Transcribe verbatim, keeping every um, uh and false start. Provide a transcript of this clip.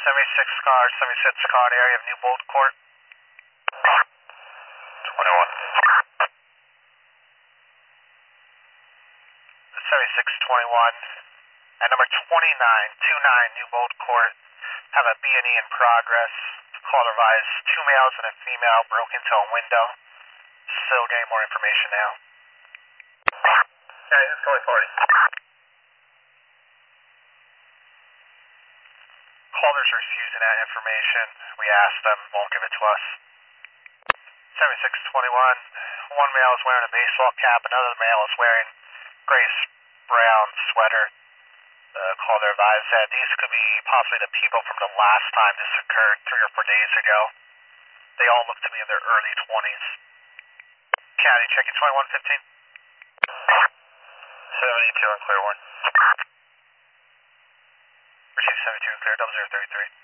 seventy-six car, seventy-six car in the area of New Bolt Court. twenty-one. seventy-six twenty-one. At number twenty-nine twenty-nine New Bolt Court, have a B and E in progress. Call advised, two males and a female broke into a window. Still getting more information now. Okay, it's going forty. Callers refusing that information. We asked them, won't give it to us. seventy-six twenty-one. One male is wearing a baseball cap, another male is wearing grayish brown sweater. The caller advised that these could be possibly the people from the last time this occurred three or four days ago. They all look to be in their early twenties. County checking twenty-one fifteen. seventy-two on clear one. Receive seventy-two and clear, double zero thirty-three.